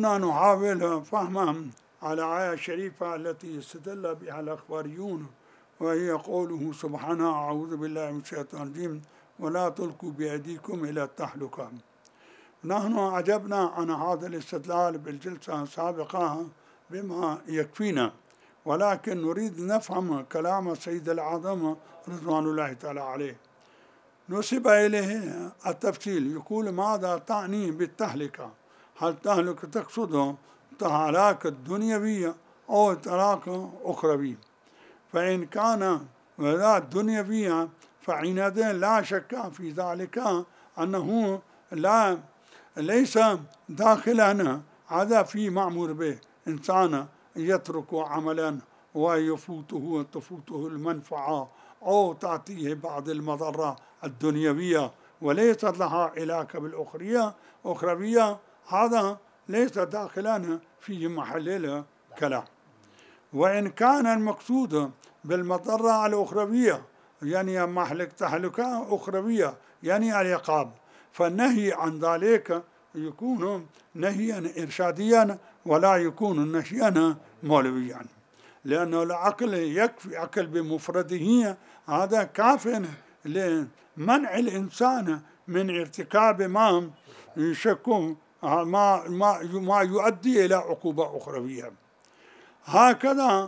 كنا نحاول فهم على آية شريفة التي استدل بها الأخباريون، وهي قوله سبحانه: أعوذ بالله من الشيطان الرجيم ولا تلقوا بأيديكم إلى التهلكة. نحن أجبنا عن هذا الاستدلال بالجلسة السابقة بما يكفينا، ولكن نريد نفهم كلام سيد الأعظم رضوان الله تعالى عليه. نسب إليه التفصيل، يقول: ماذا تعني بالتهلكة؟ هل تهلكة تقصد هلاك الدنيوية أو هلاك أخروي؟ فإن كان ذات دنيوية فعندئذ لا شك في ذلك أنه ليس داخلا هذا في مأمور به. إنسان يترك عملا تفوته المنفعة أو تأتيه بعض المضرة الدنيوية وليست لها علاقة بالأخروية، هذا ليس داخلا في محل الكلام. وإن كان المقصود بالمضرة الأخروية يعني محل تهلكة أخروية يعني العقاب، فالنهي عن ذلك يكون نهيا إرشاديا ولا يكون نهيا مولويا، لأنه العقل يكفي، عقل بمفرده هذا كاف لمنع الإنسان من ارتكاب ما يشك ما يؤدي إلى عقوبة أخروية. هكذا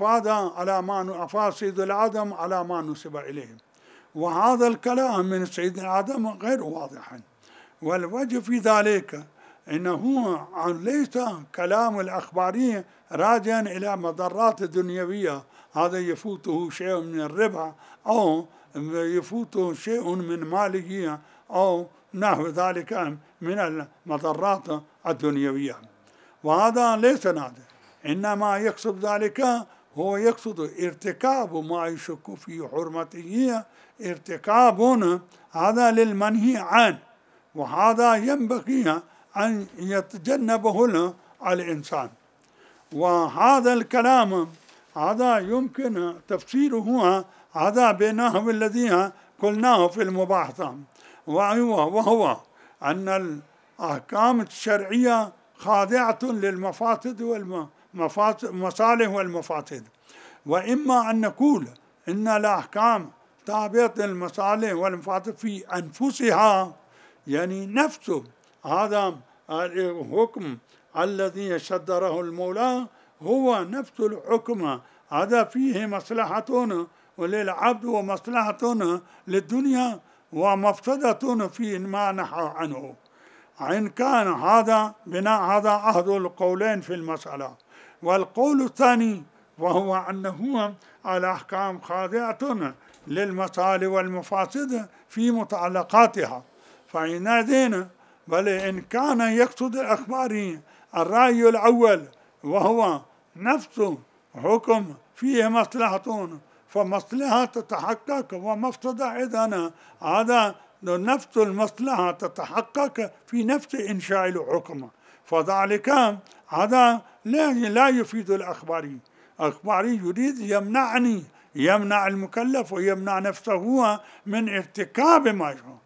أفاد سيد العدم على ما نسب إليه، وهذا الكلام من سيد العدم غير واضح، والوجه في ذلك إنه ليس كلام الأخباري راجعا إلى مضرات دنيوية، هذا يفوته شيء من الربح أو يفوته شيء من ماله أو نحو ذلك من المضرات الدنيوية، وهذا ليس نادر. إنما يقصد ذلك هو يقصد ارتكاب ما يشك في حرمته، ارتكاب هذا للمنهي عنه، وهذا ينبغي أن يتجنبه الإنسان. وهذا الكلام هذا يمكن تفسيره هذا بنحو الذي قلناه في المباحثة، وهو أن الأحكام الشرعية خاضعة للمفاسد والمصالح والمفاسد، وإما أن نقول إن الأحكام تابعة للمصالح والمفاسد في أنفسها، يعني نفس هذا الحكم الذي صدره المولى هو نفس الحكم، هذا فيه مصلحة للعبد ومصلحة للدنيا ومفسدة في ما نحى عنه. إن كان هذا بناء هذا أحد القولين في المسألة. والقول الثاني وهو أنه الأحكام خاضعة للمصالح والمفاسد في متعلقاتها، فإنئذ بل إن كان يقصد الأخباري الرأي الأول وهو نفس حكم فيه مصلحة فمصلحة تتحقق ومفسدة، إذن هذا نفس المصلحة تتحقق في نفس إنشاء الحكم، فذلك هذا لا يفيد الأخباري. الأخباري يريد يمنع المكلف ويمنع نفسه من ارتكاب ما يشاء.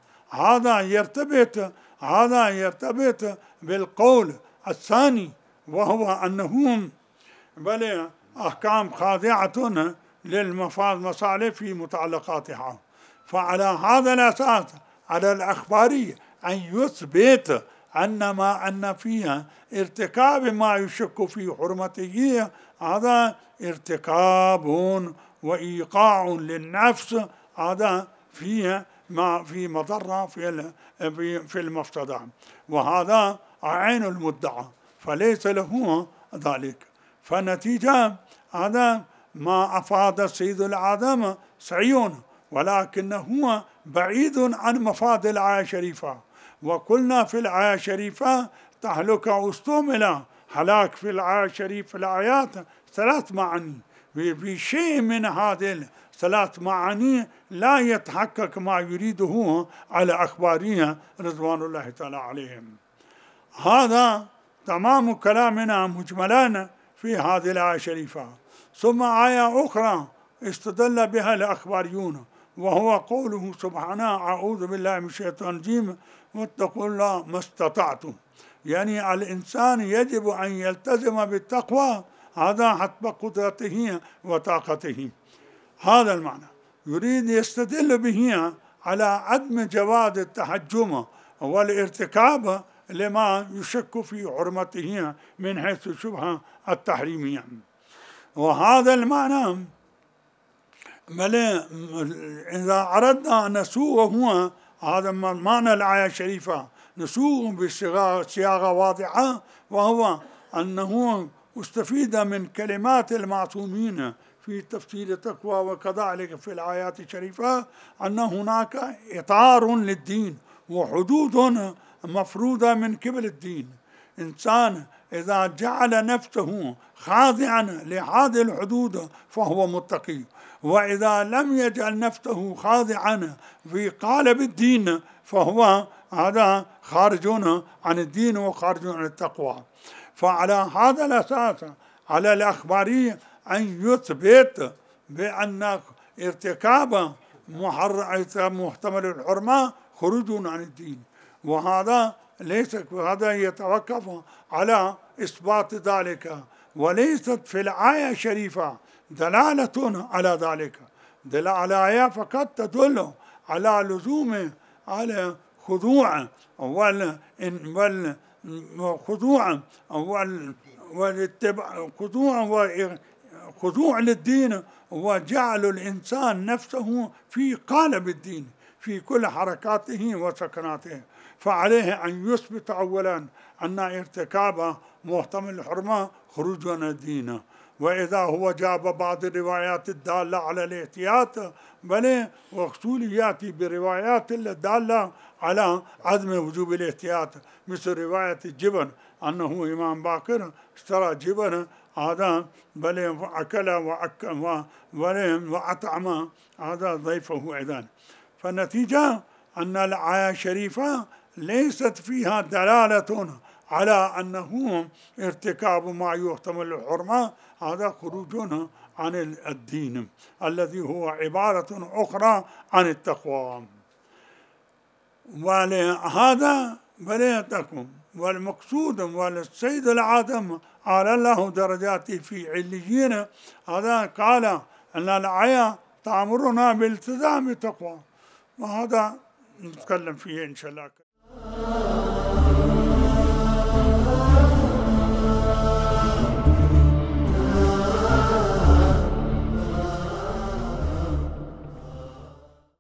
هذا يرتبط بالقول الثاني وهو أنهم بل أحكام خاضعة للمصالح في متعلقاتها. فعلى هذا الأساس على الأخباري أن يثبت أن فيها ارتكاب ما يشك في حرمته هذا ارتكاب وإيقاع للنفس، هذا فيه ما في مضرة في المفتدى، وهذا عين المدعى فليس له ذلك. فالنتيجة هذا ما أفاد سيد العظم سعي، ولكنه بعيد عن مفاد الآية الشريفة. وقلنا في الآية الشريفة تهلكة استعمل هلاك في الآية الشريفة الآيات 3 معاني، في شيء من هذه 3 معاني لا يتحقق ما يريده على أخبارها رضوان الله تعالى عليهم. هذا تمام كلامنا مجملا في هذه الآية الشريفة. ثم آية أخرى استدل بها الأخباريون وهو قوله سبحانه: أعوذ بالله من الشيطان الرجيم واتقوا الله ما استطعتم. يعني الإنسان يجب أن يلتزم بالتقوى، هذا حسب قدرته وطاقته. هذا المعنى يريد يستدل به على عدم جواز التحجم والارتكاب لما يشك في حرمته من حيث الشبهة التحريمية. وهذا المعنى إذا أردنا أن نسوغه، هذا معنى الآية الشريفة، نسوغ بصياغة واضحة، وهو أنه استفيد من كلمات المعصومين في تفسير التقوى، وكذلك في الآيات الشريفة أن هناك إطار للدين وحدود مفروضة من قبل الدين. إنسان إذا جعل نفسه خاضعا لهذه الحدود فهو متقي، وإذا لم يجعل نفسه خاضعا في قالب الدين فهو هذا خارج عن الدين وخارج عن التقوى. فعلى هذا الأساس على الأخباري أن يثبت بأن ارتكاب محتمل الحرمة خروج عن الدين، وهذا ليس، هذا يتوقف على إثبات ذلك، وليست في الآية الشريفة دلالة على ذلك. الآية فقط تدل على لزوم على خضوع خضوع للدين، وجعل الإنسان نفسه في قالب الدين في كل حركاته وسكناته. فعليه أن يثبت أولا أن ارتكاب محتمل الحرمة خروج عن الدين. وإذا هو جاب بعض الروايات الدالة على الاحتياط بل وخصوص يأتي بروايات الدالة على عدم وجوب الاحتياط، مثل رواية الجبن أنه إمام باقر اشترى جبن هذا بل أكل وأطعم هذا ضيفه أيضا. فالنتيجة أن الآية الشريفة ليست فيها دلالة على أنه ارتكاب ما يحتمل الحرمة هذا خروج عن الدين الذي هو عبارة أخرى عن التقوى. ولهذا بليتكم والمقصود والسيد العظم على الله درجاته في عليين، هذا قال أن الآية تأمرنا بالالتزام بالتقوى، وهذا نتكلم فيه إن شاء الله.